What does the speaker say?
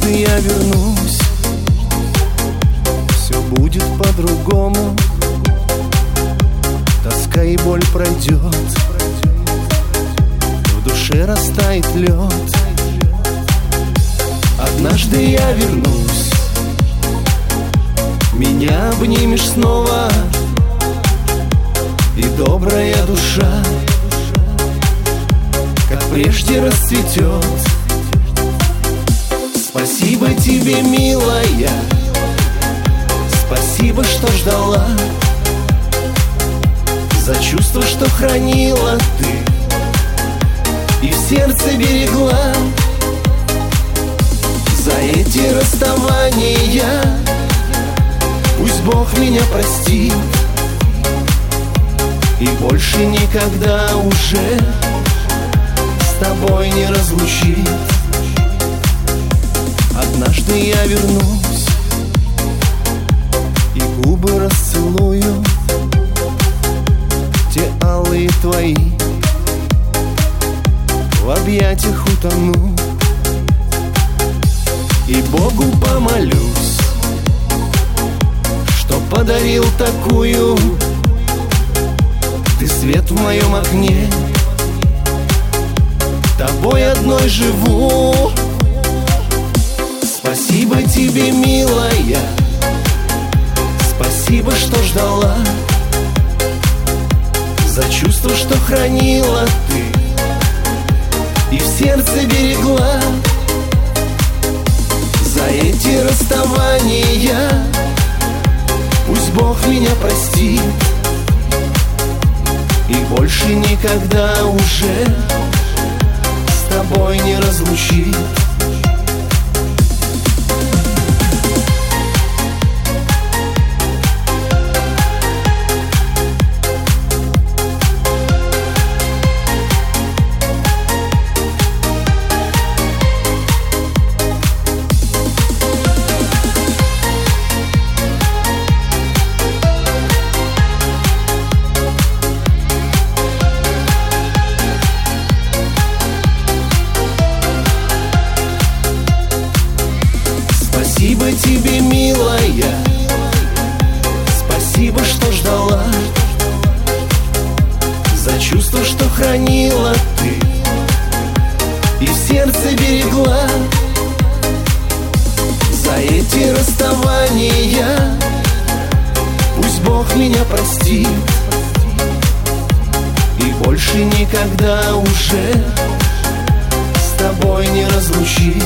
Однажды я вернусь, все будет по-другому. Тоска и боль пройдет, в душе растает лед. Однажды я вернусь, меня обнимешь снова, и добрая душа, как прежде, расцветет. Спасибо тебе, милая, спасибо, что ждала, за чувство, что хранила ты и в сердце берегла. За эти расставания пусть Бог меня простит и больше никогда уже с тобой не разлучит. Однажды я вернусь и губы расцелую, те алые твои, в объятиях утону. И Богу помолюсь, что подарил такую ты свет в моем окне. Тобой одной живу. Спасибо тебе, милая, спасибо, что ждала, за чувство, что хранила ты и в сердце берегла. За эти расставания пусть Бог меня простит и больше никогда уже с тобой не разлучит. Спасибо тебе, милая, спасибо, что ждала, за чувство, что хранила ты и в сердце берегла. За эти расставания пусть Бог меня простит и больше никогда уже с тобой не разлучит.